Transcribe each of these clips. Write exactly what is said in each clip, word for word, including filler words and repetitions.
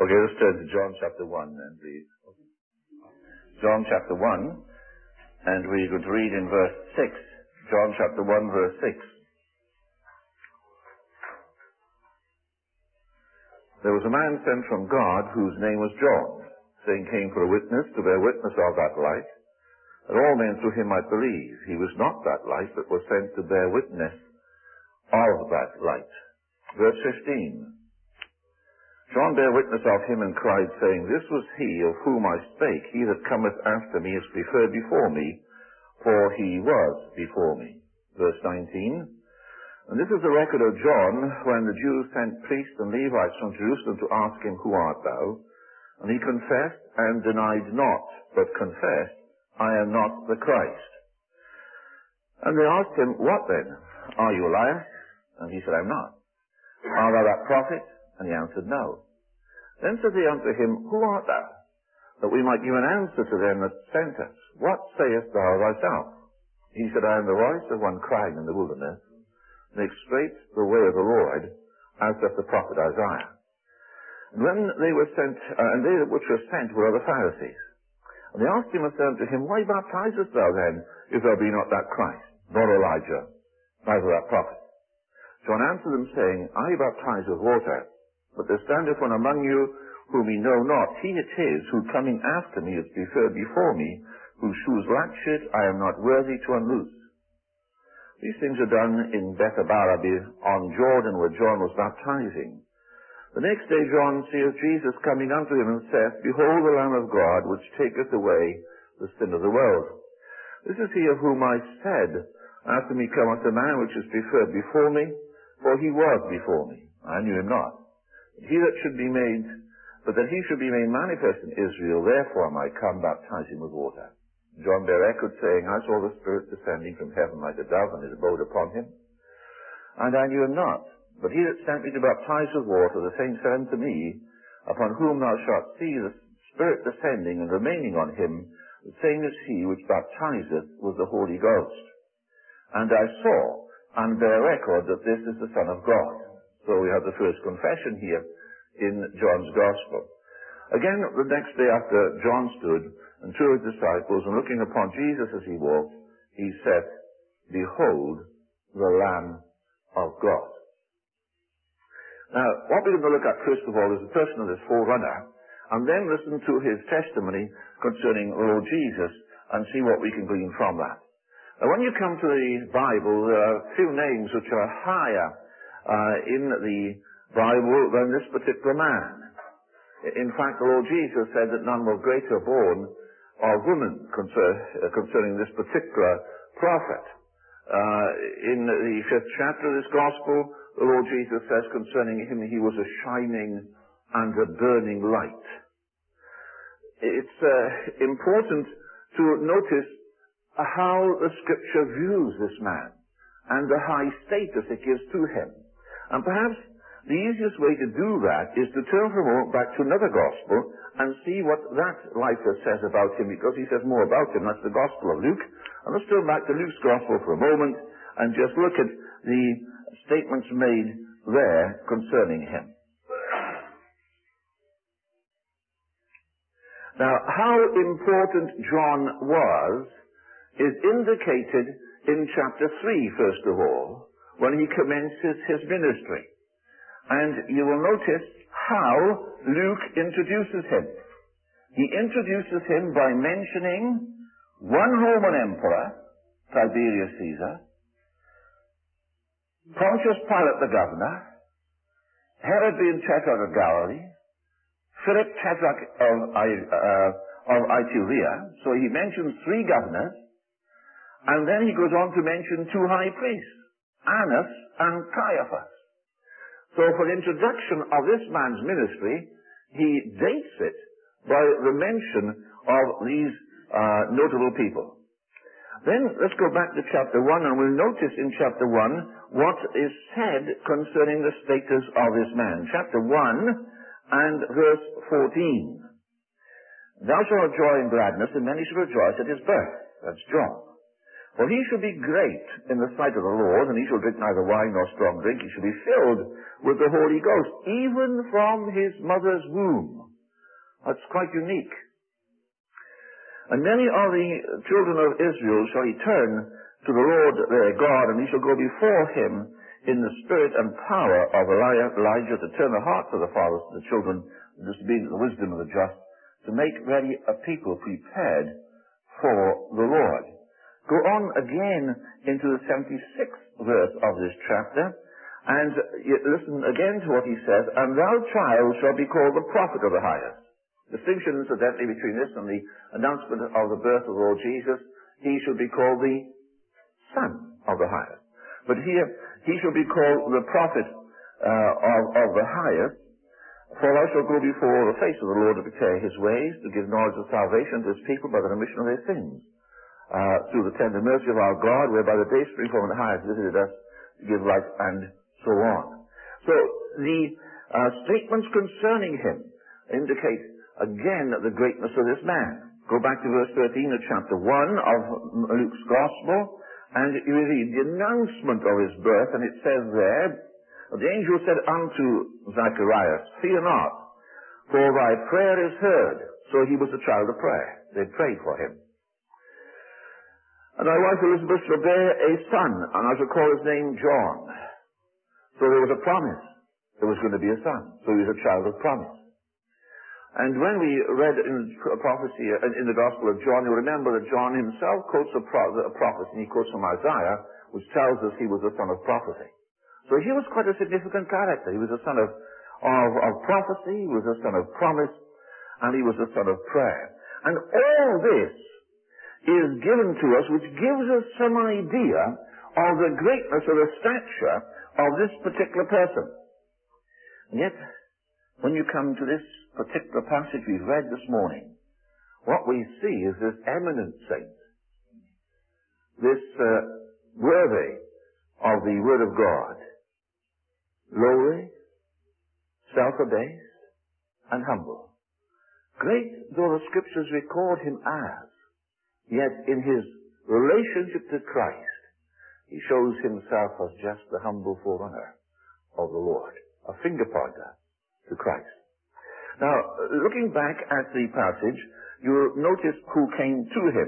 Okay, let's turn to John chapter one then, please. John chapter one, and we could read in verse six. John chapter one, verse six. There was a man sent from God whose name was John, saying came for a witness, to bear witness of that light, that all men through him might believe. He was not that light, but was sent to bear witness of that light. Verse fifteen. John bare witness of him and cried, saying, This was he of whom I spake. He that cometh after me is preferred before me, for he was before me. Verse nineteen. And this is the record of John, when the Jews sent priests and Levites from Jerusalem to ask him, Who art thou? And he confessed and denied not, but confessed, I am not the Christ. And they asked him, What then? Are you Elias? And he said, I am not. Art thou that prophet? And he answered, No. Then said they unto him, Who art thou? That we might give an answer to them that sent us. What sayest thou thyself? He said, I am the voice of one crying in the wilderness, Make straight the way of the Lord, as doth the prophet Isaiah. And when they were sent, uh, and they which were sent were of the Pharisees. And they asked him and said unto him, Why baptizest thou then, if thou be not that Christ, nor Elijah, neither that prophet? John answered them, saying, I baptize with water, but there standeth one among you whom ye know not. He it is who coming after me is preferred before me, whose shoes latchet I am not worthy to unloose. These things are done in Bethabara on Jordan, where John was baptizing. The next day John seeth Jesus coming unto him, and saith, Behold the Lamb of God, which taketh away the sin of the world. This is he of whom I said, After me cometh a man which is preferred before me, for he was before me. I knew him not. He that should be made, but that he should be made manifest in Israel, therefore am I come baptizing with water. John bare record, saying, I saw the Spirit descending from heaven like a dove, and it abode upon him. And I knew him not. But he that sent me to baptize with water, the same said unto me, Upon whom thou shalt see the Spirit descending and remaining on him, the same is he which baptizeth with the Holy Ghost. And I saw, and bear record, that this is the Son of God. So we have the first confession here in John's Gospel. Again, the next day after John stood, and two of his disciples, and looking upon Jesus as he walked, he said, Behold the Lamb of God. Now, what we're going to look at first of all is the person of this forerunner, and then listen to his testimony concerning the Lord Jesus, and see what we can glean from that. Now, when you come to the Bible, there are a few names which are higher uh, in the Bible than this particular man. In fact, the Lord Jesus said that none was greater born of woman concerning this particular prophet. Uh, in the fifth chapter of this Gospel, the Lord Jesus says concerning him, he was a shining and a burning light. It's uh, important to notice how the Scripture views this man and the high status it gives to him. And perhaps the easiest way to do that is to turn for a moment back to another Gospel and see what that writer says about him, because he says more about him. That's the Gospel of Luke. And let's turn back to Luke's Gospel for a moment and just look at the statements made there concerning him. Now, how important John was is indicated in chapter three, first of all, when he commences his ministry. And you will notice how Luke introduces him. He introduces him by mentioning one Roman emperor, Tiberius Caesar, Pontius Pilate the governor, Herod being Tetrarch of Galilee, Philip Tetrarch of, uh, of Iturea. So he mentions three governors, and then he goes on to mention two high priests, Annas and Caiaphas. So for the introduction of this man's ministry, he dates it by the mention of these uh, notable people. Then let's go back to chapter one, and we'll notice in chapter one what is said concerning the status of this man. Chapter one and verse fourteen. Thou shalt have joy and gladness, and many shall rejoice at his birth. That's John. For he shall be great in the sight of the Lord, and he shall drink neither wine nor strong drink. He shall be filled with the Holy Ghost, even from his mother's womb. That's quite unique. And many of the children of Israel shall he turn to the Lord their God, and he shall go before him in the spirit and power of Elijah, to turn the hearts of the fathers to the children, and disobedient to the wisdom of the just, to make ready a people prepared for the Lord. Go on again into the seventy-sixth verse of this chapter, and listen again to what he says, and thou, child, shalt be called the prophet of the highest. Distinction, incidentally, between this and the announcement of the birth of the Lord Jesus, he shall be called the Son of the highest. But here, he shall be called the prophet uh, of, of the highest, for thou shalt go before the face of the Lord to prepare his ways, to give knowledge of salvation to his people by the remission of their sins. Uh, through the tender mercy of our God, whereby the day spring from the highest visited us to give life, and so on. So the uh, statements concerning him indicate again the greatness of this man. Go back to verse thirteen of chapter one of Luke's Gospel, and you read the announcement of his birth, and it says there, the angel said unto Zacharias, fear not, for thy prayer is heard. So he was a child of prayer. They prayed for him. And thy wife Elizabeth shall bear a son, and I shall call his name John. So there was a promise. There was going to be a son. So he was a child of promise. And when we read in a prophecy, in the Gospel of John, you'll remember that John himself quotes a, pro- a prophecy, and he quotes from Isaiah, which tells us he was a son of prophecy. So he was quite a significant character. He was a son of, of, of prophecy, he was a son of promise, and he was a son of prayer. And all this is given to us, which gives us some idea of the greatness of the stature of this particular person. And yet, when you come to this particular passage we've read this morning, what we see is this eminent saint, this uh, worthy of the Word of God, lowly, self-abased, and humble. Great though the Scriptures record him as, yet in his relationship to Christ, he shows himself as just the humble forerunner of the Lord, a finger pointer to Christ. Now, looking back at the passage, you'll notice who came to him.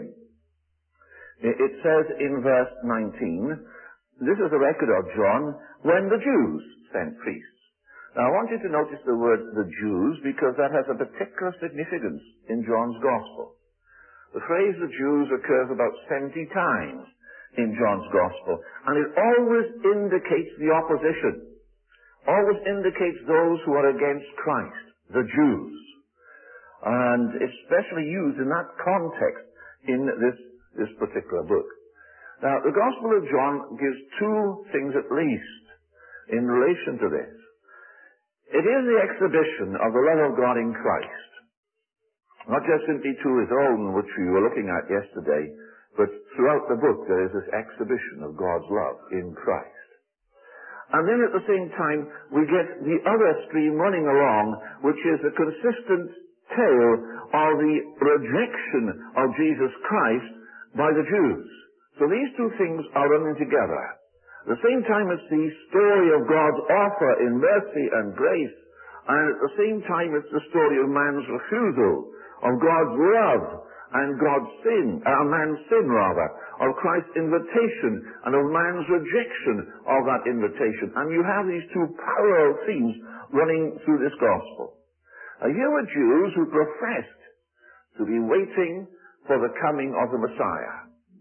It says in verse nineteen, this is a record of John, when the Jews sent priests. Now, I want you to notice the word the Jews, because that has a particular significance in John's Gospel. The phrase the Jews occurs about seventy times in John's Gospel, and it always indicates the opposition, always indicates those who are against Christ, the Jews, and especially used in that context in this, this particular book. Now, the Gospel of John gives two things at least in relation to this. It is the exhibition of the love of God in Christ, not just simply to his own, which we were looking at yesterday, but throughout the book there is this exhibition of God's love in Christ. And then at the same time, we get the other stream running along, which is a consistent tale of the rejection of Jesus Christ by the Jews. So these two things are running together. At the same time, it's the story of God's offer in mercy and grace, and at the same time, it's the story of man's refusal of God's love and God's sin, uh, man's sin rather, of Christ's invitation and of man's rejection of that invitation. And you have these two parallel themes running through this gospel. Now, here were Jews who professed to be waiting for the coming of the Messiah.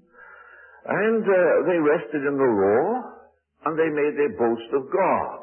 And uh, they rested in the law, and they made their boast of God.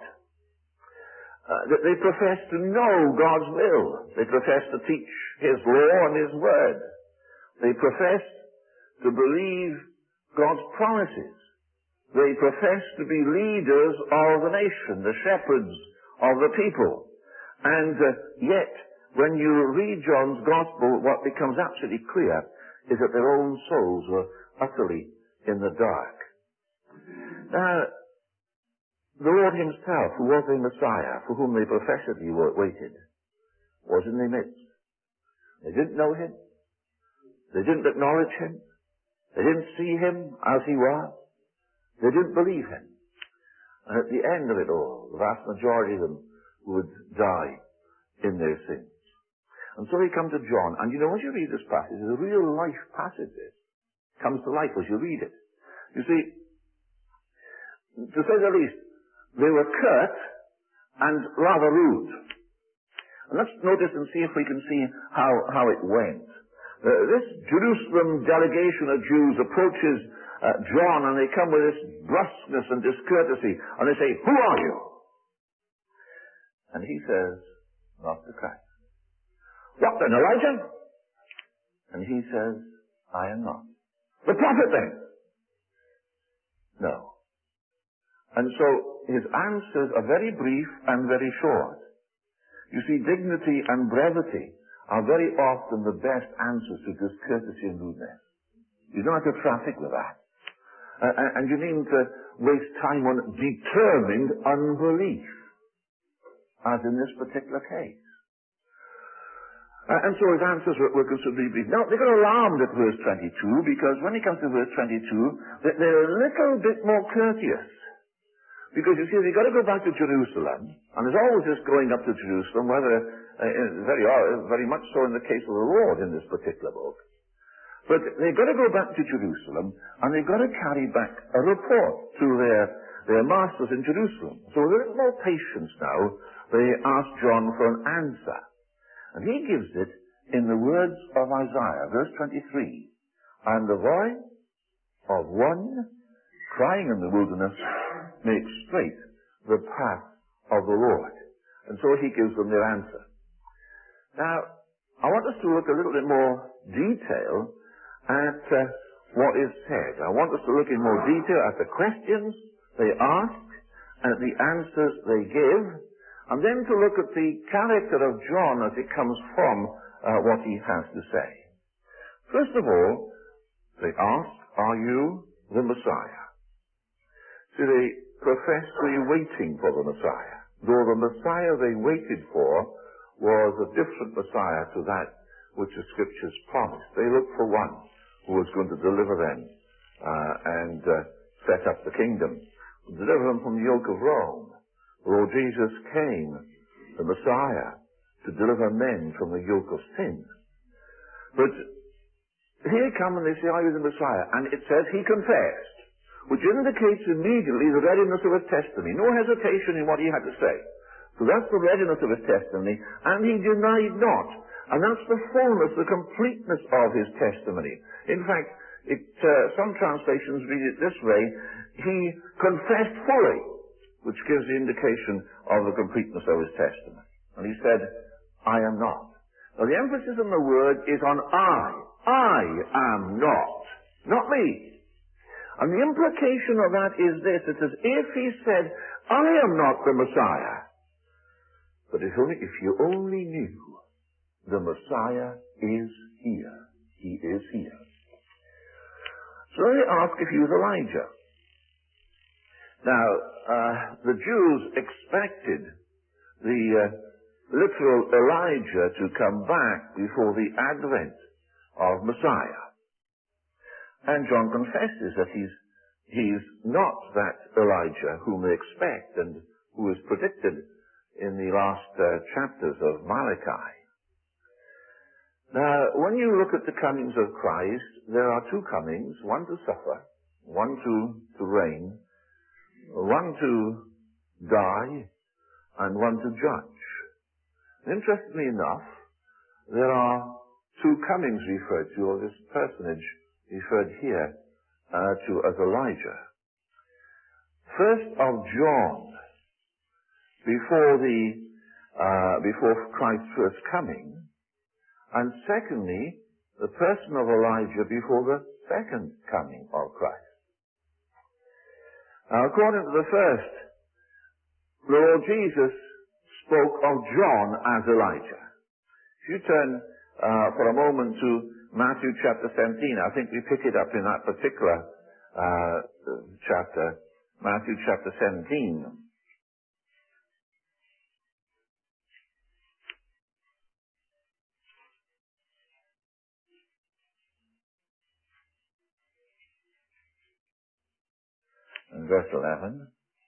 Uh, they professed to know God's will. They professed to teach his law and his word. They professed to believe God's promises. They professed to be leaders of the nation, the shepherds of the people. And uh, yet, when you read John's Gospel, what becomes absolutely clear is that their own souls were utterly in the dark. Now, the Lord himself, who was the Messiah, for whom they professedly waited, was in their midst. They didn't know him. They didn't acknowledge him. They didn't see him as he was. They didn't believe him. And at the end of it all, the vast majority of them would die in their sins. And so we come to John, and you know, as you read this passage, it's a real life passage. This comes to life as you read it. You see, to say the least, they were curt and rather rude. And let's notice and see if we can see how, how it went. Uh, this Jerusalem delegation of Jews approaches uh, John, and they come with this brusqueness and discourtesy, and they say, "Who are you?" And he says, "Master Christ." "What then, Elijah?" And he says, "I am not." "The prophet then?" "No." And so his answers are very brief and very short. You see, dignity and brevity are very often the best answers to discourtesy and rudeness. You don't have to traffic with that. Uh, and you needn't uh, waste time on determined unbelief, as in this particular case. Uh, and so his answers were, were considerably brief. Now, they got alarmed at verse twenty-two, because when he comes to verse twenty-two, they, they're a little bit more courteous. Because you see, they've got to go back to Jerusalem, and there's always this going up to Jerusalem, whether, uh, very, uh, very much so in the case of the Lord in this particular book. But they've got to go back to Jerusalem, and they've got to carry back a report to their, their masters in Jerusalem. So with a little more patience now, they ask John for an answer. And he gives it in the words of Isaiah, verse twenty-three. "And the voice of one crying in the wilderness, make straight the path of the Lord." And so he gives them their answer. Now, I want us to look a little bit more detail at uh, what is said. I want us to look in more detail at the questions they ask, and at the answers they give, and then to look at the character of John as it comes from uh, what he has to say. First of all, they ask, "Are you the Messiah?" See, they profess to be waiting for the Messiah, though the Messiah they waited for was a different Messiah to that which the Scriptures promised. They looked for one who was going to deliver them uh, and uh, set up the kingdom, deliver them from the yoke of Rome. The Lord Jesus came, the Messiah, to deliver men from the yoke of sin. But here they come and they say, "Are you the Messiah?" And it says he confessed, which indicates immediately the readiness of his testimony. No hesitation in what he had to say. So that's the readiness of his testimony, and he denied not. And that's the fullness, the completeness of his testimony. In fact, it, uh, some translations read it this way: he confessed fully, which gives the indication of the completeness of his testimony. And he said, "I am not." Now the emphasis on the word is on I. I am not. Not me. And the implication of that is this: it's as if he said, "I am not the Messiah." But if, only, if you only knew, the Messiah is here. He is here. So they ask if he was Elijah. Now, uh, the Jews expected the uh, literal Elijah to come back before the advent of Messiah. And John confesses that he's, he's not that Elijah whom they expect and who is predicted in the last uh, chapters of Malachi. Now, when you look at the comings of Christ, there are two comings: one to suffer, one to, to reign, one to die, and one to judge. Interestingly enough, there are two comings referred to, or this personage referred here uh, to as Elijah. First of John, before the uh, before Christ's first coming, and secondly, the person of Elijah before the second coming of Christ. Now, according to the first, the Lord Jesus spoke of John as Elijah. If you turn uh, for a moment to Matthew chapter seventeen, I think we pick it up in that particular uh, chapter, Matthew chapter seventeen. verse eleven.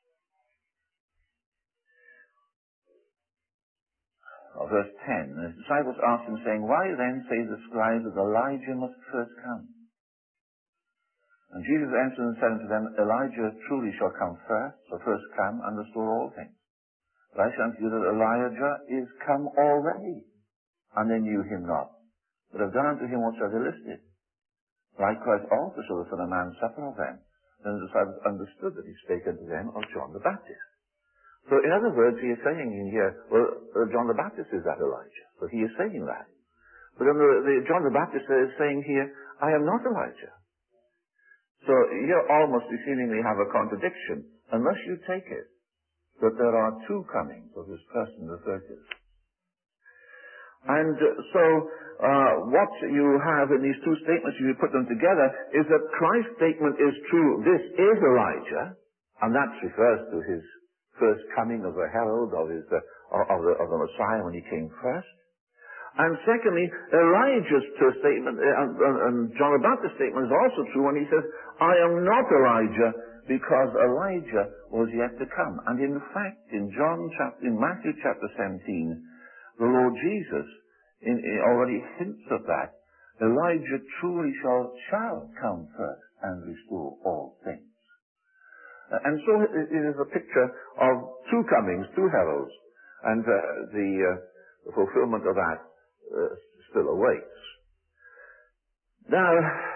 Or verse ten. The disciples asked him, saying, Why then say the scribes that Elijah must first come? And Jesus answered and said unto them, Elijah truly shall come first, shall first come and restore all things. But I say unto you that Elijah is come already, and they knew him not, but have done unto him whatsoever they listed. Likewise also shall the Son of Man suffer of them. Then the disciples understood that he spake unto them of John the Baptist. So in other words, he is saying in here, well, uh, John the Baptist is that Elijah. So he is saying that. But then the, the, John the Baptist is saying here, I am not Elijah. So here almost you seemingly have a contradiction, unless you take it that there are two comings of this person referred to. And uh, so uh, what you have in these two statements, if you put them together, is that Christ's statement is true. This is Elijah, and that refers to his first coming as a herald of, his, uh, of, the, of the Messiah when he came first. And secondly, Elijah's statement, uh, and, and John the Baptist's statement is also true when he says, I am not Elijah, because Elijah was yet to come. And in fact, in John chapter, in Matthew chapter seventeen, the Lord Jesus in, in already hints at that. Elijah truly shall, shall come first and restore all things. And so it is a picture of two comings, two heralds, and uh, the, uh, the fulfillment of that uh, still awaits. Now,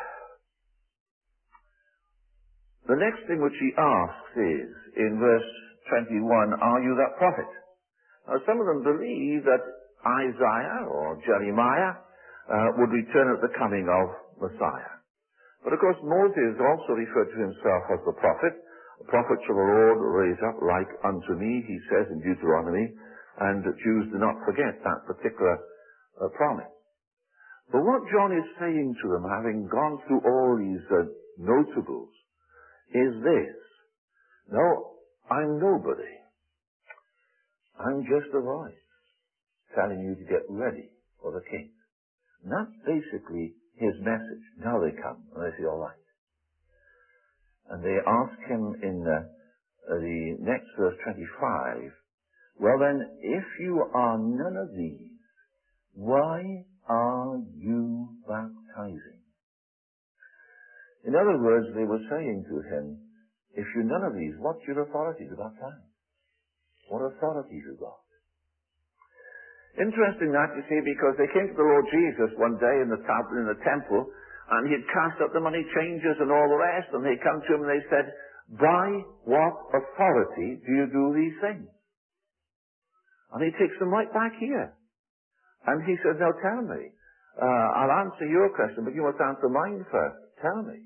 the next thing which he asks is, in verse twenty-one, are you that prophet? Now, some of them believe that Isaiah or Jeremiah uh, would return at the coming of Messiah. But of course, Moses also referred to himself as the prophet. The prophets of the Lord raise up like unto me, he says in Deuteronomy, and the Jews do not forget that particular uh, promise. But what John is saying to them, having gone through all these uh, notables, is this. No, I'm nobody. I'm just a voice telling you to get ready for the king. And that's basically his message. Now they come, and they say, all right. And they ask him in uh, the next verse twenty-five, well then, if you are none of these, why are you baptizing? In other words, they were saying to him, if you're none of these, what's your authority to baptize? What authority have you got? Interesting that, you see, because they came to the Lord Jesus one day in the, in the temple, and he had cast up the money changers and all the rest, and they come to him and they said, by what authority do you do these things? And he takes them right back here. And he says, now tell me. Uh, I'll answer your question, but you must answer mine first. Tell me.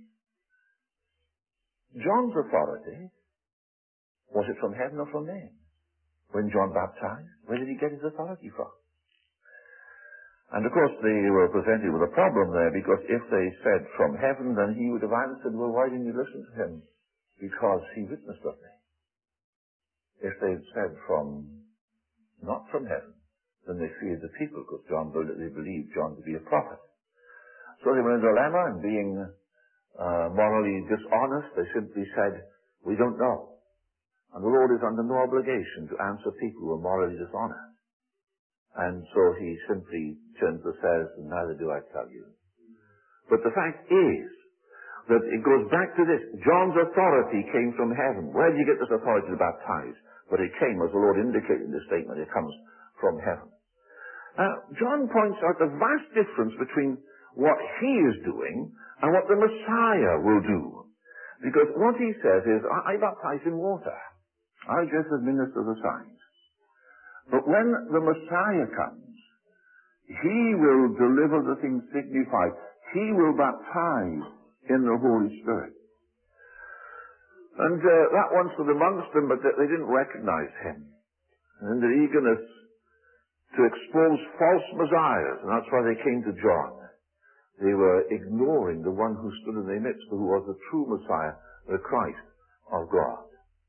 John's authority, was it from heaven or from men? When John baptized, where did he get his authority from? And of course they were presented with a problem there, because if they said from heaven, then he would have answered, well, why didn't you listen to him? Because he witnessed of me. If they had said from, not from heaven, then they feared the people, because John, they believed John to be a prophet. So they were in a dilemma, and being uh, morally dishonest, they simply said, we don't know. And the Lord is under no obligation to answer people who are morally dishonest. And so he simply turns and says, neither do I tell you. But the fact is that it goes back to this. John's authority came from heaven. Where did you get this authority to baptize? But it came, as the Lord indicated in the statement, it comes from heaven. Now, John points out the vast difference between what he is doing and what the Messiah will do. Because what he says is, I, I baptize in water. I just administer the signs. But when the Messiah comes, he will deliver the things signified. He will baptize in the Holy Spirit. And uh, that once was amongst them, but they didn't recognize him. And in their eagerness to expose false messiahs, and that's why they came to John, they were ignoring the one who stood in their midst, who was the true Messiah, the Christ of God.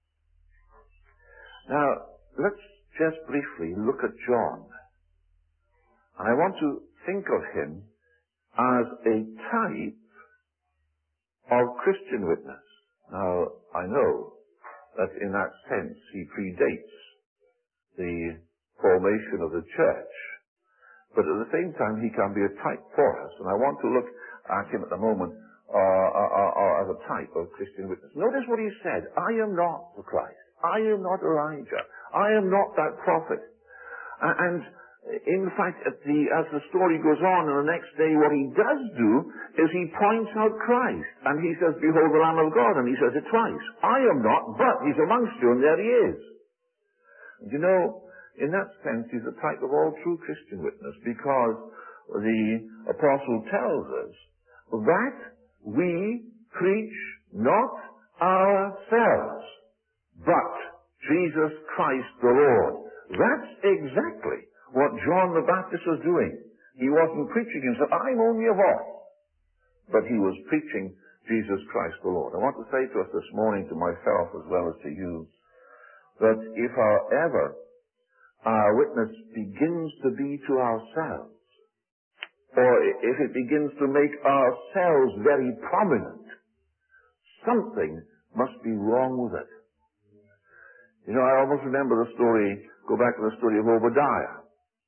Now, let's just briefly look at John. And I want to think of him as a type of Christian witness. Now, I know that in that sense he predates the formation of the church. But at the same time, he can be a type for us. And I want to look at him at the moment uh, uh, uh, as a type of Christian witness. Notice what he said. I am not the Christ. I am not Elijah. I am not that prophet. And in fact, at the, as the story goes on, and the next day what he does do is he points out Christ. And he says, behold the Lamb of God. And he says it twice. I am not, but he's amongst you, and there he is. And you know, in that sense, he's a type of all true Christian witness, because the apostle tells us that we preach not ourselves, but Jesus Christ the Lord. That's exactly what John the Baptist was doing. He wasn't preaching himself. I'm only a voice. But he was preaching Jesus Christ the Lord. I want to say to us this morning, to myself as well as to you, that if our ever our witness begins to be to ourselves, or if it begins to make ourselves very prominent, something must be wrong with it. You know, I almost remember the story, go back to the story of Obadiah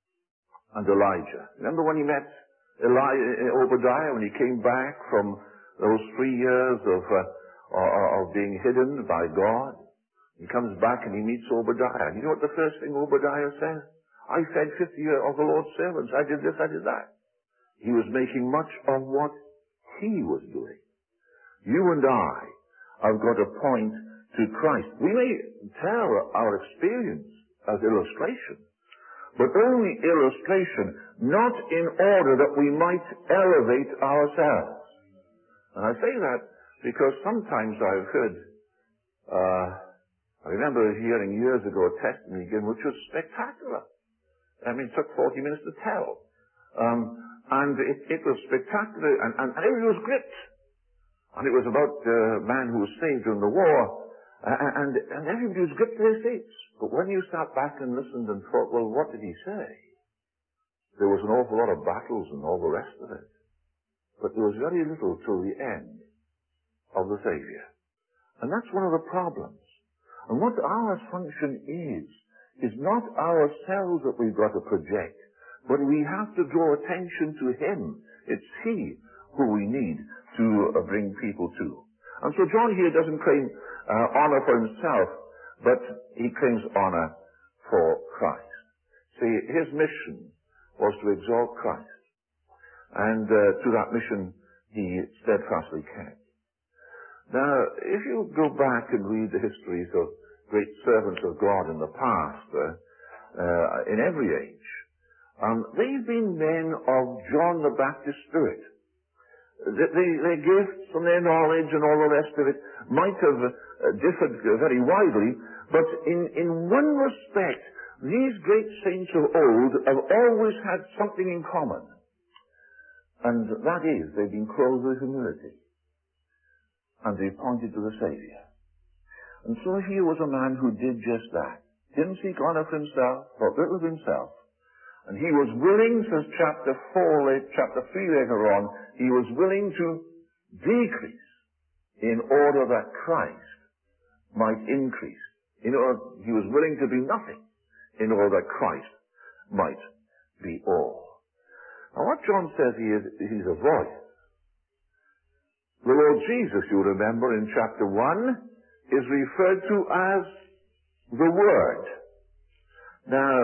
and Elijah. Remember when he met Eli- Obadiah, when he came back from those three years of, uh, of being hidden by God? He comes back and he meets Obadiah. You know what the first thing Obadiah says? I fed fifty of the Lord's servants. I did this, I did that. He was making much of what he was doing. You and I have got to point to Christ. We may tell our experience as illustration, but only illustration, not in order that we might elevate ourselves. And I say that because sometimes I've heard uh, I remember hearing years ago a testimony given which was spectacular. I mean, it took forty minutes to tell. Um, and it, it was spectacular, and, and, and everybody was gripped. And it was about a man who was saved during the war, and, and, and everybody was gripped to their seats. But when you sat back and listened and thought, well, what did he say? There was an awful lot of battles and all the rest of it. But there was very little till the end of the Savior. And that's one of the problems. And what our function is, is not ourselves that we've got to project, but we have to draw attention to him. It's he who we need to uh, bring people to. And so John here doesn't claim uh, honor for himself, but he claims honor for Christ. See, his mission was to exalt Christ. And uh, to that mission he steadfastly kept. Now, if you go back and read the histories of great servants of God in the past, uh, uh, in every age, um, they've been men of John the Baptist's spirit. They, they, their gifts and their knowledge and all the rest of it might have uh, differed very widely, but in, in one respect, these great saints of old have always had something in common. And that is, they've been clothed with humility. And they pointed to the Savior. And so here was a man who did just that. Didn't seek honor for himself, thought little of himself. And he was willing, says chapter four, chapter three later on, he was willing to decrease in order that Christ might increase. In order, he was willing to be nothing in order that Christ might be all. Now what John says he is, he's a voice. The Lord Jesus, you remember in chapter one, is referred to as the Word. Now,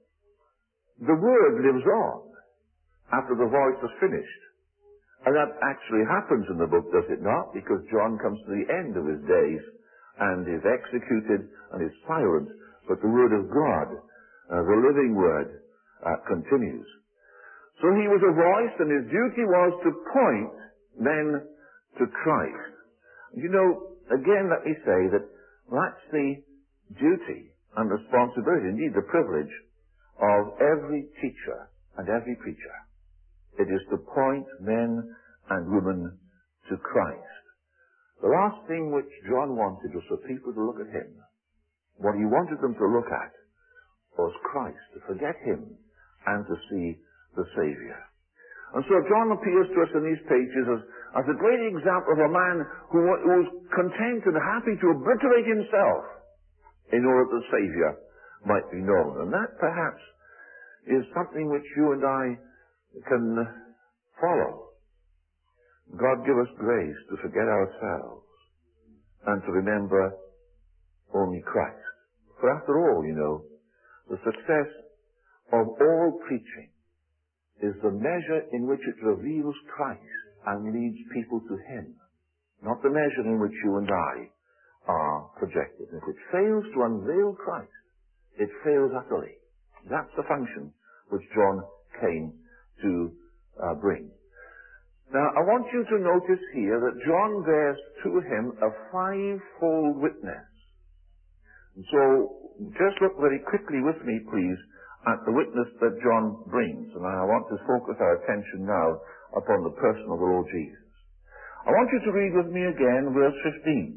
the Word lives on after the voice is finished. And that actually happens in the book, does it not? Because John comes to the end of his days and is executed and is silent. But the Word of God, uh, the living Word, uh, continues. So he was a voice, and his duty was to point men to Christ. You know, again, let me say that that's the duty and responsibility, indeed the privilege, of every teacher and every preacher. It is to point men and women to Christ. The last thing which John wanted was for people to look at him. What he wanted them to look at was Christ, to forget him and to see the Savior. And so John appears to us in these pages as, as a great example of a man who, who was content and happy to obliterate himself in order that the Saviour might be known. And that perhaps is something which you and I can follow. God give us grace to forget ourselves and to remember only Christ. For after all, you know, the success of all preaching is the measure in which it reveals Christ and leads people to Him, not the measure in which you and I are projected. If it fails to unveil Christ, it fails utterly. That's the function which John came to uh, bring. Now, I want you to notice here that John bears to him a fivefold witness. And so, just look very quickly with me, please, at the witness that John brings. And I want to focus our attention now upon the person of the Lord Jesus. I want you to read with me again verse fifteen.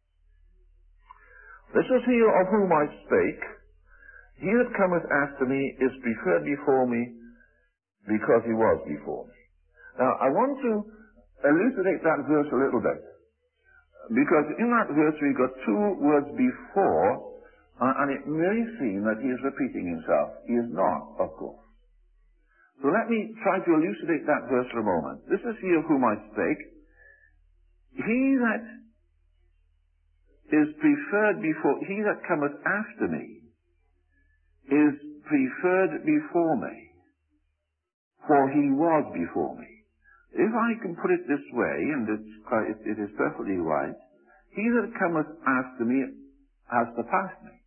This is he of whom I spake. He that cometh after me is preferred before me, because he was before me. Now, I want to elucidate that verse a little bit. Because in that verse we've got two words before, Uh, and it may seem that he is repeating himself. He is not, of course. So let me try to elucidate that verse for a moment. This is he of whom I spake. He that is preferred before, he that cometh after me is preferred before me, for he was before me. If I can put it this way, and it's quite, it, it is perfectly right, he that cometh after me has surpassed me.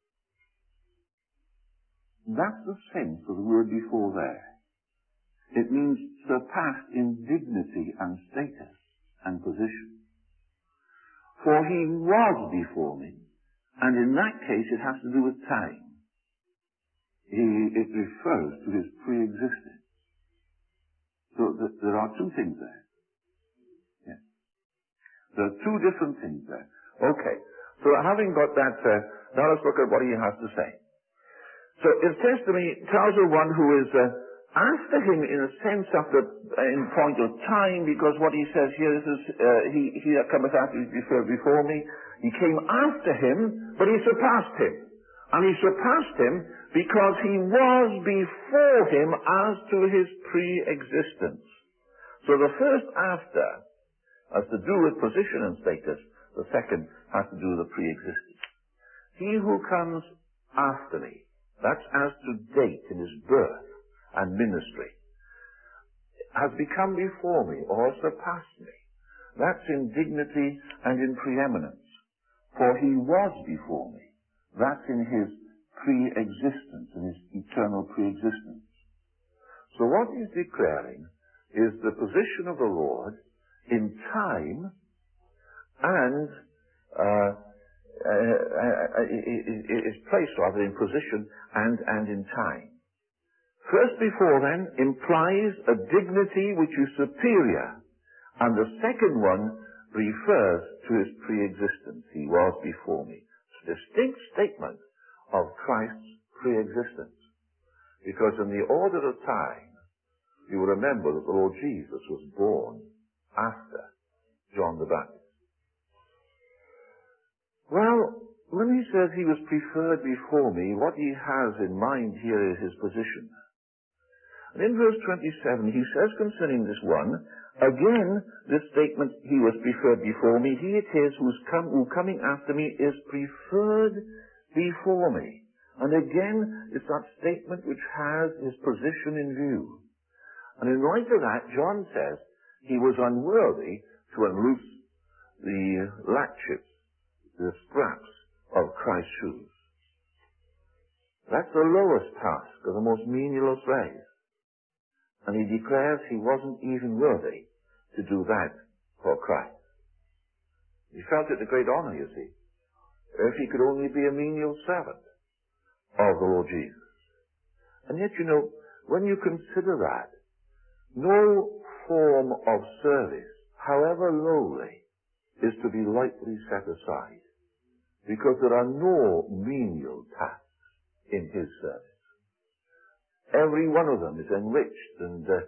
That's the sense of the word before there. It means surpassed in dignity and status and position. For he was before me, and in that case it has to do with time. He, it refers to his pre-existence. So th- there are two things there. Yeah. There are two different things there. Okay. So having got that, uh, now let's look at what he has to say. So his testimony tells of one who is uh, after him in a sense after, uh, in point of time, because what he says here is, uh, he, he that cometh after is before, before me. He came after him, but he surpassed him. And he surpassed him because he was before him as to his pre-existence. So the first after has to do with position and status. The second has to do with the pre-existence. He who comes after me, that's as to date in his birth and ministry, has become before me or surpassed me. That's in dignity and in preeminence. For he was before me. That's in his pre-existence, in his eternal pre-existence. So what he's declaring is the position of the Lord in time and uh, uh, uh, is placed rather in position and, and in time. First before then implies a dignity which is superior, and the second one refers to his pre-existence. He was before me. It's a distinct statement of Christ's pre-existence. Because in the order of time, you will remember that the Lord Jesus was born after John the Baptist. Well, when he says he was preferred before me, what he has in mind here is his position. And in verse twenty-seven, he says concerning this one, again, this statement, he was preferred before me, he it is who's come, who coming after me is preferred before me. And again, it's that statement which has his position in view. And in light of that, John says he was unworthy to unloose the latchets, the straps of Christ's shoes. That's the lowest task of the most menial slave. And he declares he wasn't even worthy to do that for Christ. He felt it a great honor, you see, if he could only be a menial servant of the Lord Jesus. And yet, you know, when you consider that, no form of service, however lowly, is to be lightly set aside, because there are no menial tasks in his service. Every one of them is enriched and uh,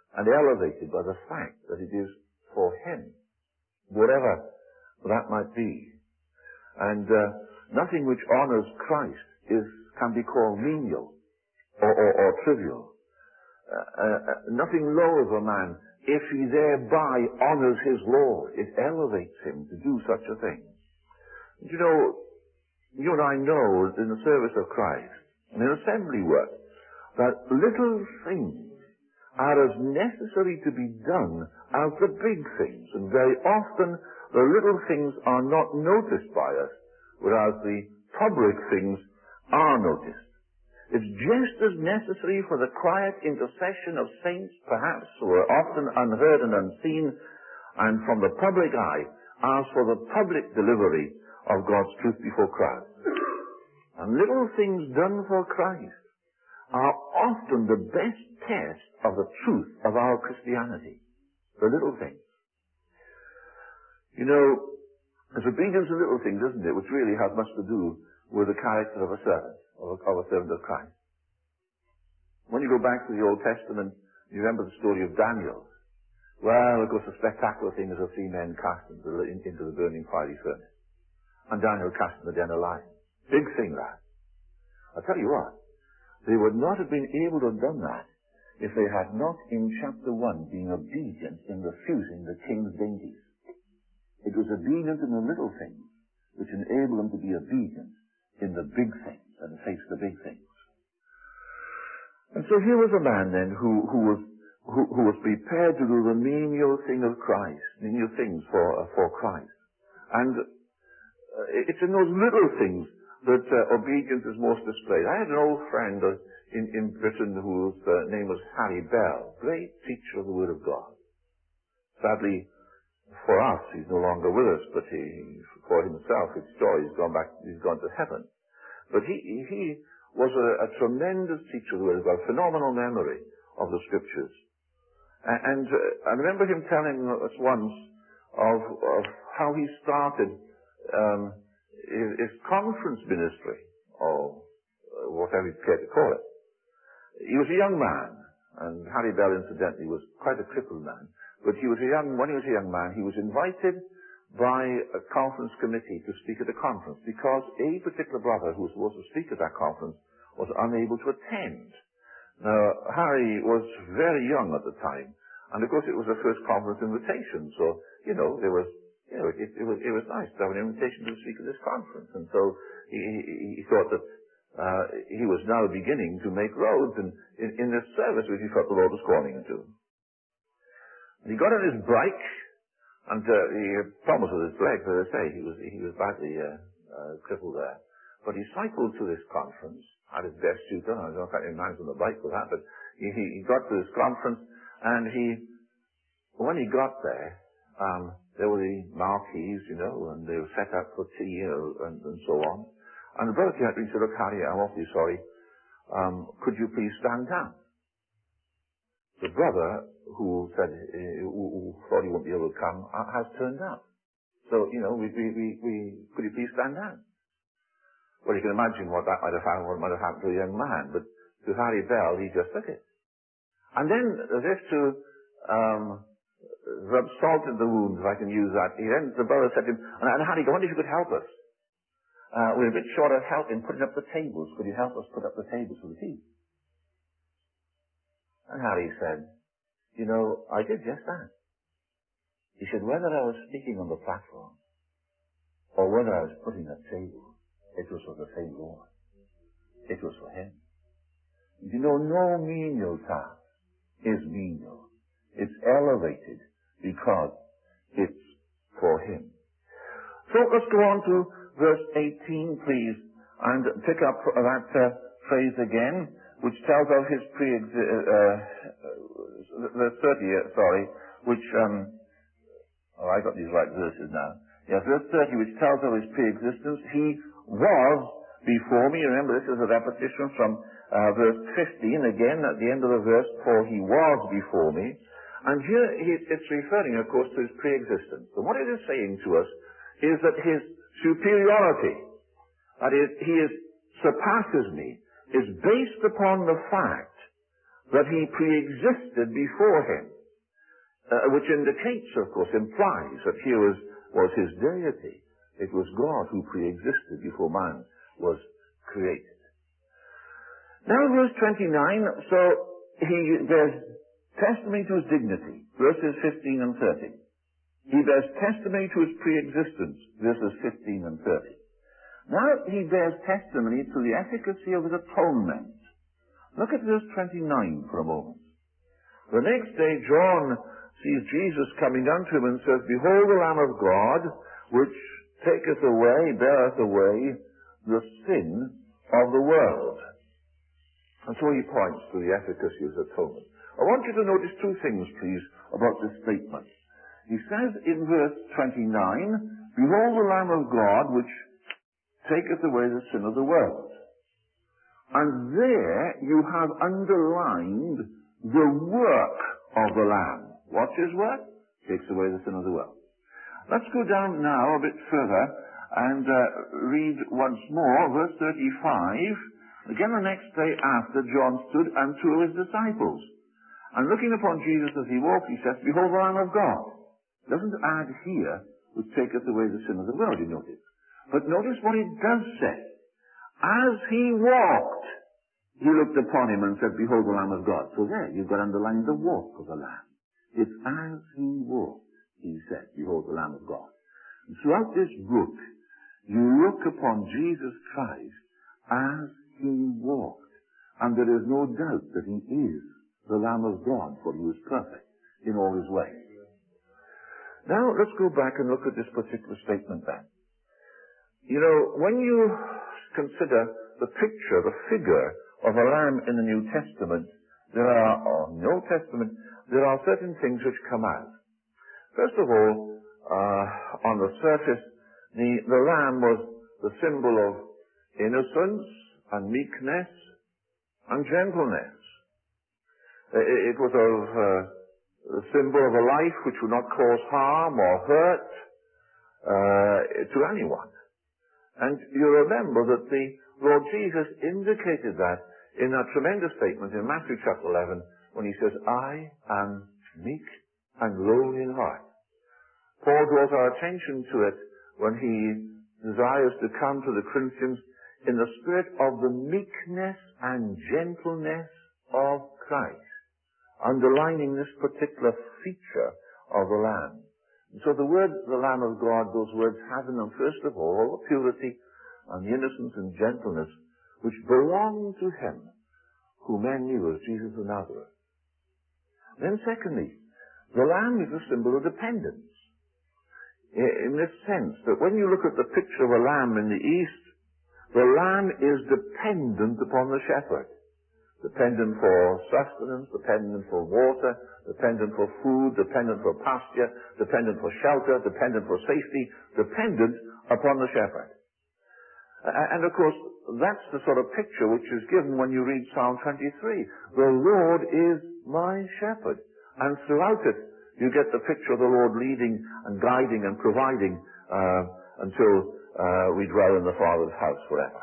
and elevated by the fact that it is for him, whatever that might be. And uh, nothing which honors Christ is can be called menial or, or, or trivial. Uh, uh, nothing lowers a man if he thereby honors his Lord. It elevates him to do such a thing. You know, you and I know in the service of Christ, in assembly work, that little things are as necessary to be done as the big things. And very often the little things are not noticed by us, whereas the public things are noticed. It's just as necessary for the quiet intercession of saints, perhaps, who are often unheard and unseen, and from the public eye, as for the public delivery of God's truth before crowds. And little things done for Christ are often the best test of the truth of our Christianity. The little things. You know, it's obedience to little things, isn't it, which really has much to do with the character of a servant, of a, of a servant of Christ. When you go back to the Old Testament, you remember the story of Daniel. Well, of course, the spectacular thing is to see men cast into the, into the burning fiery furnace. And Daniel cast in the den of lions. Big thing, that. I'll tell you what, they would not have been able to have done that if they had not, in chapter one, been obedient in refusing the king's dainties. It was obedience in the little things which enabled them to be obedient in the big things and face the big things. And so here was a man then who, who was who, who was prepared to do the menial thing of Christ, menial things for uh, for Christ. And uh, it's in those little things that uh, obedience is most displayed. I had an old friend uh, in, in Britain whose uh, name was Harry Bell, great teacher of the Word of God. Sadly, for us, he's no longer with us, but he, for himself, it's joy, he's gone back, he's gone to heaven. But he, he was a, a tremendous teacher of the Word of God, phenomenal memory of the Scriptures. And, and uh, I remember him telling us once of, of how he started um, his, his conference ministry, or whatever you care to call it. He was a young man, and Harry Bell, incidentally, was quite a crippled man. But he was a young, when he was a young man, he was invited by a conference committee to speak at a conference because a particular brother who was supposed to speak at that conference was unable to attend. Now, Harry was very young at the time, and of course it was a first conference invitation, so, you know, there was, you know, it, it was, it was nice to have an invitation to speak at this conference, and so he, he, he thought that uh, he was now beginning to make roads in, in, in this service which he felt the Lord was calling him to. And he got on his bike, and uh, he had problems with his legs, as I say. He was he was badly uh, uh, crippled there. But he cycled to this conference, had his best suit on. I don't know if I can manage on the bike with that, but he, he, he got to this conference, and he, when he got there, um, there were the marquees, you know, and they were set up for tea, you know, and, and so on. And the brother came up to me and said, "Look, Harry, I'm awfully sorry. Um, could you please stand down?" The brother who said, uh, who, who thought he wouldn't be able to come, uh, has turned up. So, you know, we, we, we, we, could you please stand down? Well, you can imagine what that might have happened, what might have happened to a young man, but to Harry Bell, he just took it. And then, as if to um, rub salt in the wound, if I can use that, he then, the brother said to him, and, and Harry, I wonder if you could help us. Uh, we're a bit short of help in putting up the tables. Could you help us put up the tables for the tea? And Harry said, you know, I did just that. He said, whether I was speaking on the platform or whether I was putting a table, it was for the same Lord. It was for Him. You know, no menial task is menial. It's elevated because it's for Him. So let's go on to verse eighteen, please, and pick up that uh, phrase again, which tells of his pre uh, uh, verse thirty, uh, sorry, which, um, oh, I got these right verses now. Yes, verse thirty, which tells of his pre-existence. He was before me. Remember, this is a repetition from uh, verse fifteen, again at the end of the verse, for he was before me. And here he, it's referring, of course, to his pre-existence. And what it is saying to us is that his superiority, that is, he is, surpasses me, is based upon the fact that he pre-existed before him, uh, which indicates, of course, implies that here was, was his deity. It was God who pre-existed before man was created. Now verse twenty-nine, so he bears testimony to his dignity, verses fifteen and thirty. He bears testimony to his pre-existence, verses fifteen and thirty. Now he bears testimony to the efficacy of his atonement. Look at verse twenty-nine for a moment. The next day John sees Jesus coming unto him and says, Behold the Lamb of God, which taketh away, beareth away the sin of the world. And so he points to the efficacy of his atonement. I want you to notice two things, please, about this statement. He says in verse twenty-nine, Behold the Lamb of God, which taketh away the sin of the world. And there you have underlined the work of the Lamb. What's his work? Takes away the sin of the world. Let's go down now a bit further and uh, read once more, verse thirty-five. Again the next day after, John stood and two of his disciples. And looking upon Jesus as he walked, he says, Behold the Lamb of God. Doesn't add here, which taketh away the sin of the world, you notice. But notice what it does say. As he walked, he looked upon him and said, Behold the Lamb of God. So there, you've got underlined the walk of the Lamb. It's as he walked, he said, Behold the Lamb of God. And throughout this book, you look upon Jesus Christ as he walked. And there is no doubt that he is the Lamb of God, for he was perfect in all his ways. Now, let's go back and look at this particular statement then. You know, when you consider the picture, the figure of a lamb in the New Testament, there are, or in the Old Testament, there are certain things which come out. First of all, uh, on the surface, the, the lamb was the symbol of innocence and meekness and gentleness. It, it was of uh, the symbol of a life which would not cause harm or hurt uh, to anyone. And you remember that the Lord Jesus indicated that in that tremendous statement in Matthew chapter eleven when he says, I am meek and lowly in heart. Paul draws our attention to it when he desires to come to the Corinthians in the spirit of the meekness and gentleness of Christ, underlining this particular feature of the Lamb. And so the word, the Lamb of God, those words have in them, first of all, the purity and the innocence and gentleness which belong to him who men knew as Jesus of Nazareth. Then secondly, the Lamb is a symbol of dependence. In this sense that when you look at the picture of a lamb in the East, the lamb is dependent upon the shepherd. Dependent for sustenance, dependent for water, dependent for food, dependent for pasture, dependent for shelter, dependent for safety, dependent upon the shepherd. And of course, that's the sort of picture which is given when you read Psalm twenty-three. The Lord is my shepherd. And throughout it, you get the picture of the Lord leading and guiding and providing uh, until uh, we dwell in the Father's house forever.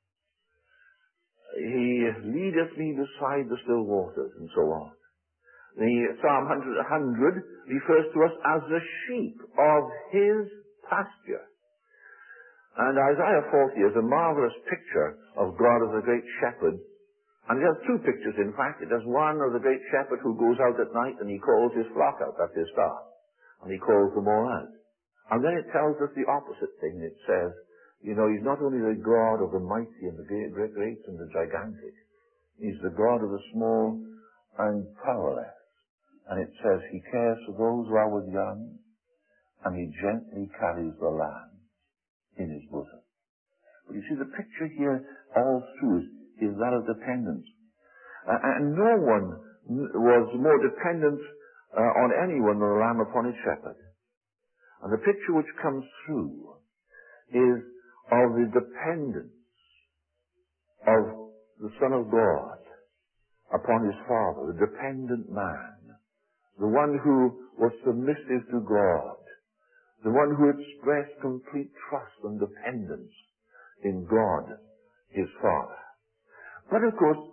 He leadeth me beside the still waters, and so on. The Psalm one hundred refers to us as the sheep of his pasture. And Isaiah forty is a marvelous picture of God as a great shepherd. And it has two pictures, in fact. It has one of the great shepherd who goes out at night and he calls his flock out, that's his star. And he calls them all out. And then it tells us the opposite thing. It says, you know, he's not only the God of the mighty and the great, great and the gigantic. He's the God of the small and powerless. And it says he cares for those who are with young, and he gently carries the lamb in his bosom. But you see, the picture here all through is that of dependence. Uh, and no one was more dependent uh, on anyone than the lamb upon his shepherd. And the picture which comes through is of the dependence of the Son of God upon his Father, the dependent man, the one who was submissive to God, the one who expressed complete trust and dependence in God, his Father. But of course,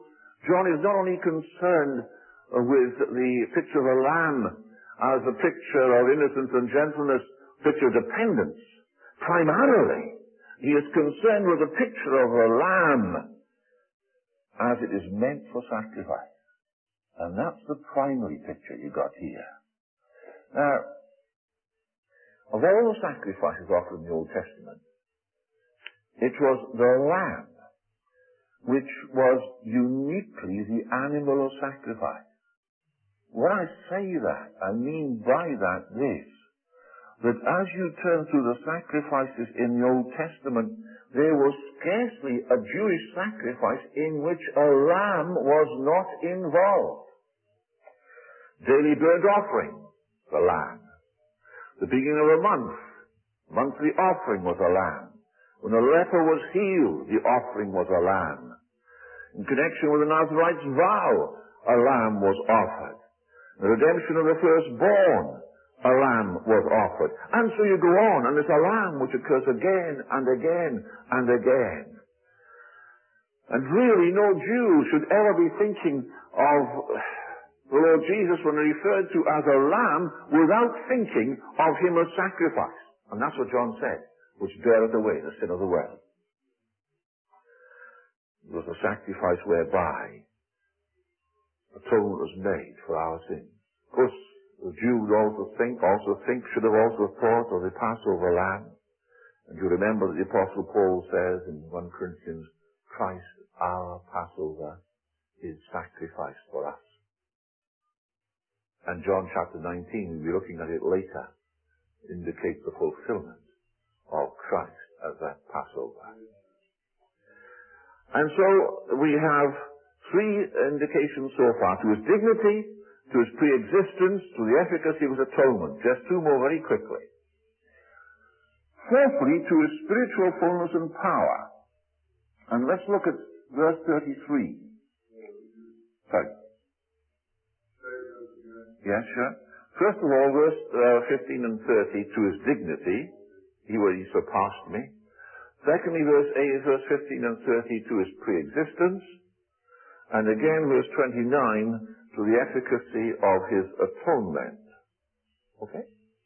John is not only concerned with the picture of a lamb as a picture of innocence and gentleness, picture of dependence. Primarily, he is concerned with the picture of a lamb as it is meant for sacrifice. And that's the primary picture you got here. Now, of all the sacrifices offered in the Old Testament, it was the lamb which was uniquely the animal of sacrifice. When I say that, I mean by that this, that as you turn through the sacrifices in the Old Testament, there was scarcely a Jewish sacrifice in which a lamb was not involved. Daily burnt offering, the lamb. The beginning of a month, monthly offering was a lamb. When a leper was healed, the offering was a lamb. In connection with the Nazarite's vow, a lamb was offered. The redemption of the firstborn, a lamb was offered. And so you go on, and there's a lamb which occurs again and again and again. And really, no Jew should ever be thinking of the Lord Jesus when referred to as a lamb without thinking of him as sacrifice. And that's what John said, which beareth away the sin of the world. It was a sacrifice whereby atonement was made for our sins. Of course, the Jew would also think, also think, should have also thought of the Passover lamb. And you remember that the Apostle Paul says in First Corinthians, Christ, our Passover, is sacrificed for us. And John chapter nineteen, we'll be looking at it later, indicates the fulfillment of Christ as that Passover. And so we have three indications so far: to his dignity, to his pre-existence, to the efficacy of his atonement. Just two more very quickly. Fourthly, to his spiritual fullness and power. And let's look at verse thirty-three. Sorry. Yes, sure. First of all, verse uh, fifteen and thirty, to his dignity, he, well, he surpassed me. Secondly, verse eight, verse fifteen and thirty, to his pre-existence. And again, verse twenty-nine, to the efficacy of his atonement. Okay?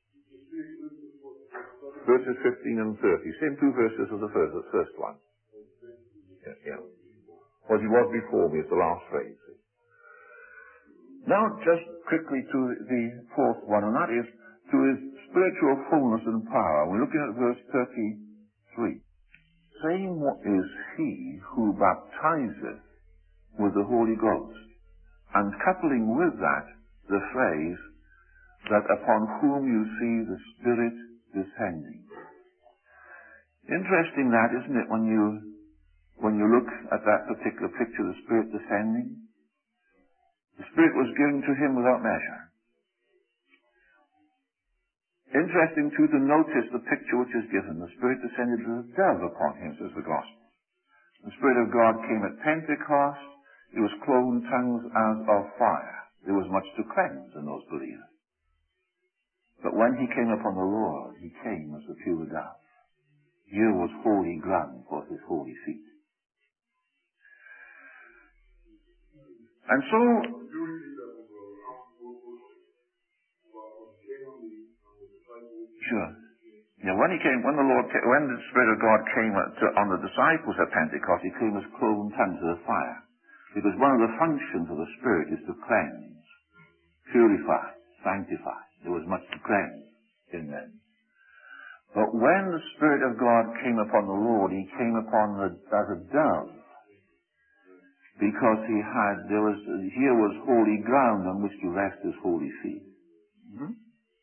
Verses fifteen and thirty. Same two verses as the first, the first one. Yeah, yeah. What he was before me is the last phrase. Now, just quickly to the fourth one, and that is to his spiritual fullness and power. We're looking at verse thirty-three. Same is he who baptizeth with the Holy Ghost, and coupling with that the phrase that upon whom you see the Spirit descending. Interesting that, isn't it, when you when you look at that particular picture, the Spirit descending? The Spirit was given to him without measure. Interesting, too, to notice the picture which is given. The Spirit descended as a dove upon him, says the Gospel. The Spirit of God came at Pentecost. He was cloven tongues as of fire. There was much to cleanse in those believers. But when he came upon the Lord, he came as a pure dove. Here was holy ground for his holy feet. And so, sure. Yeah, when he came, when the Lord, when the Spirit of God came to, on the disciples at Pentecost, he came as cloven tongues of fire. Because one of the functions of the Spirit is to cleanse, purify, sanctify. There was much to cleanse in them. But when the Spirit of God came upon the Lord, he came upon the, as a dove. Because he had, there was, here was holy ground on which to rest his holy feet. Mm-hmm.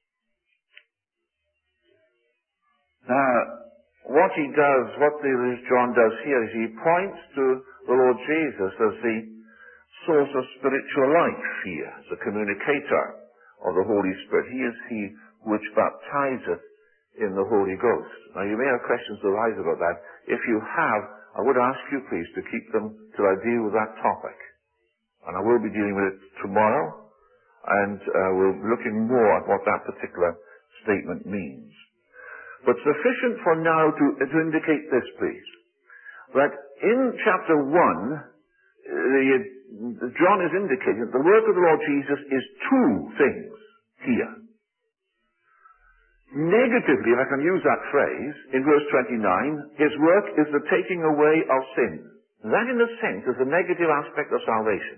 Now, what he does, what John does here is he points to the Lord Jesus as the source of spiritual life here, as a communicator of the Holy Spirit. He is he which baptizeth in the Holy Ghost. Now, you may have questions to arise about that. If you have, I would ask you, please, to keep them till I deal with that topic. And I will be dealing with it tomorrow, and uh, we'll be looking more at what that particular statement means. But sufficient for now to, to indicate this, please, that in chapter one, the John is indicating that the work of the Lord Jesus is two things here. Negatively, if I can use that phrase, in verse twenty-nine, his work is the taking away of sin. That, in a sense, is the negative aspect of salvation.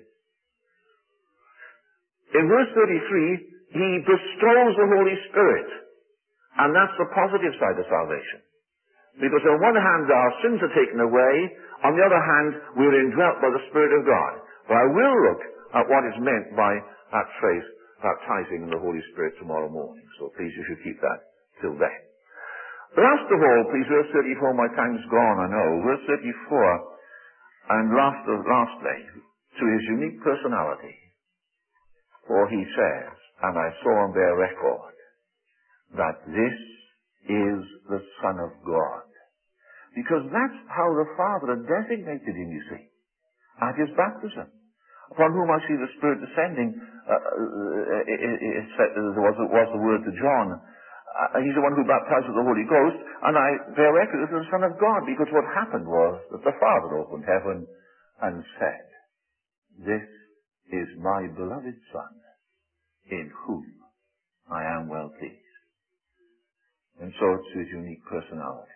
In verse thirty-three, he bestows the Holy Spirit. And that's the positive side of salvation. Because on one hand, our sins are taken away. On the other hand, we're indwelt by the Spirit of God. But I will look at what is meant by that phrase, baptizing in the Holy Spirit, tomorrow morning. So please, you should keep that till then. Last of all, please, verse thirty-four, my time's gone, I know. Verse thirty-four, and last, lastly, to his unique personality. For he says, and I saw on their record, that this is the Son of God. Because that's how the Father had designated him, you see, at his baptism. Upon whom I see the Spirit descending, uh, uh, it, it, it, it was, it was the word to John. Uh, he's the one who baptized with the Holy Ghost, and I bear record as the Son of God, because what happened was that the Father opened heaven and said, this is my beloved Son, in whom I am well pleased. And so it's his unique personality.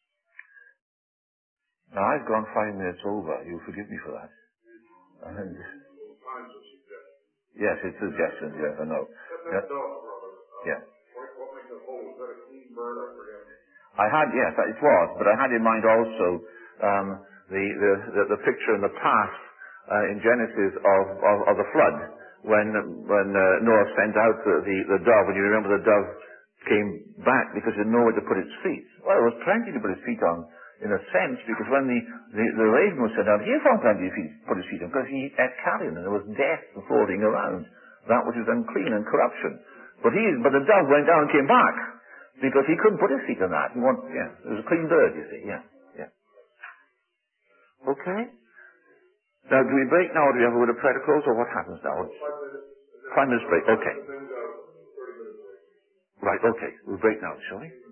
Now, I've gone five minutes over. You'll forgive me for that. And, yes, it's suggestions, yes, I know. Yeah. Yeah. I had, yes, it was, but I had in mind also um, the, the, the, the picture in the past uh, in Genesis of, of, of the flood, when, when uh, Noah sent out the, the, the dove, and you remember the dove came back because it had nowhere to put its feet. Well, there was plenty to put its feet on, in a sense, because when the, the, the raven was sent out, he found plenty to feet, put his feet on, because he ate carrion, and there was death floating around, that which is unclean and corruption. But he, but the dove went down and came back, because he couldn't put his feet on that. He wanted, yeah, it was a clean bird, you see, yeah, yeah. Okay? Now, do we break now, or do we have a word of prayer to close, or what happens now? Five minutes break, okay. Right, okay, we'll break now, shall we?